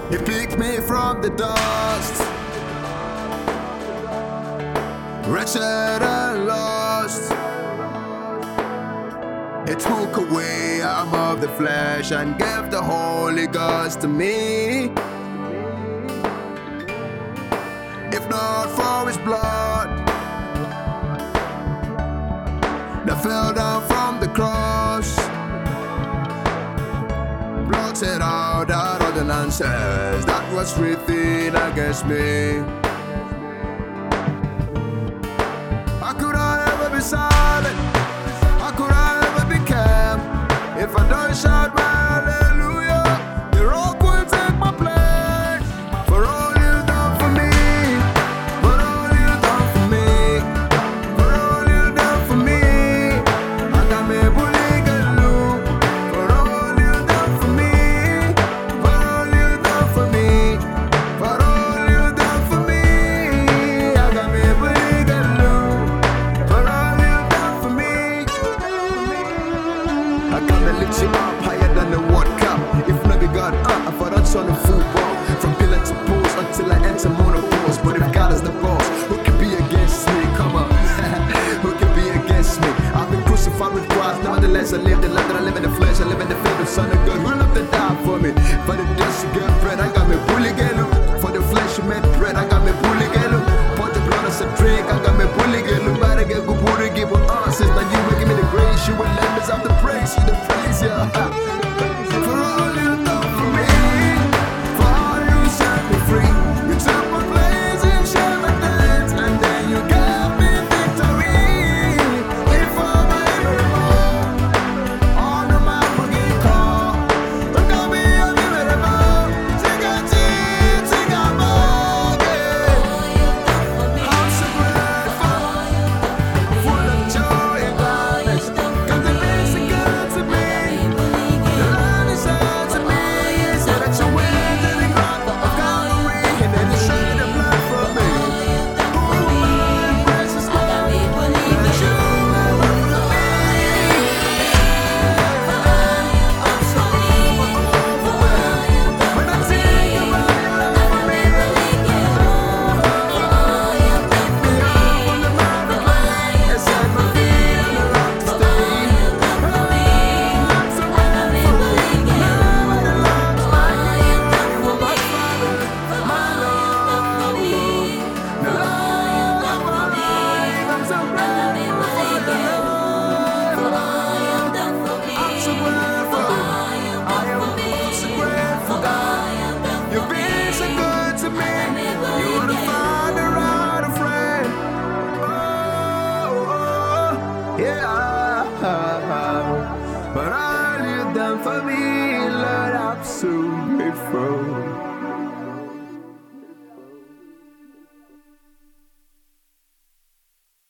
You picked me from the dust, wretched and lost. It took away arm of the flesh and gave the Holy Ghost to me. If not for his blood that fell down from the cross, blotted out that ordinances that was written against me. How could I ever be silent? How could I ever be calm if I don't shout my hallelujah? The rock will take my place for all you've done for me, for all you've done for me, for all you've done for me. I got me buligelu for all you've done for me, for all you've done for me, for all you've done for me. I got me buligelu for all you've done for me. I gotta lift you up higher than the World Cup. If not be God, I thought I'd turn the football from pillar to post until I enter monopause. But if God is the boss, who can be against me? Come on, who can be against me? I've been crucified with Christ, nevertheless I live the life that I live in the flesh. I live in the faith of Son of God who loved to die for me. For the dust you get bread, I got me buligelu. For the flesh you made bread, I got me buligelu. For the blood as a drink, I got me buligelu. But I get good buligi with answers. Now you will give me the grace, you will let me have the praise, you the praise, yeah. For all you've done for me, for all you set me free. You took my place and shared my debts, and then you gave me victory. If I'm able, all the man will get caught. But don't be unbelievable. Take a chance, take a mortgage. I'm so grateful, full of joy and gladness. 'Cause the best is good to me. The Lord is good to me. So that you went to the cross of Calvary, and then you shed the blood for me. Oh, my precious Lord, that you have done for me. I'm so overwhelmed when I think about your love for me. Pick me up on the mountain and set my feet on the rock to stay. I'm so grateful. Nobody loves like you. You were my Father, my Lord. The Lord of my life. I'm so grateful for the love. I'm so grateful. I am so grateful, God. You've been so good to me. You're the father and a friend. Oh, yeah. But all you've done for me, Lord, I'm so grateful.